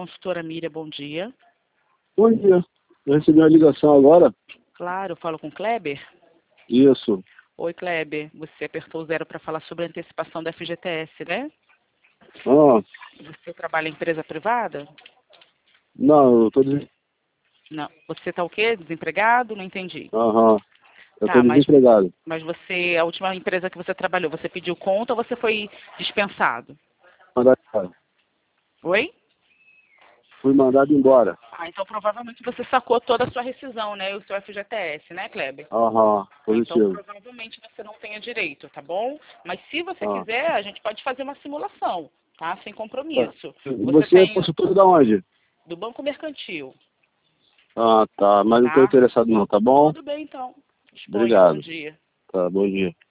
Consultora Miriam, bom dia. Bom dia. Eu recebi uma ligação agora. Claro, eu falo com o Kleber. Isso. Oi, Kleber. Você apertou o 0 para falar sobre a antecipação da FGTS, né? Ah, Você trabalha em empresa privada? não, eu tô Não. Você está o quê? Desempregado? Não entendi. Aham. Eu tô Tá, desempregado. mas você, a última empresa que você trabalhou, você pediu conta ou você foi dispensado? Mandado embora. Oi? Fui mandado embora. Ah, então provavelmente você sacou toda a sua rescisão, né? O seu FGTS, né, Kleber? Aham, Então, positivo. provavelmente você não tenha direito, tá bom? Mas se você Ah, quiser, a gente pode fazer uma simulação, tá? Sem tá. compromisso. Você Você é tem consultor da onde? do Banco Mercantil, Ah, tá. Mas não tô tá? interessado não, tá bom? Tudo bem, então. Disponha. Bom Obrigado. dia. Tá, bom dia.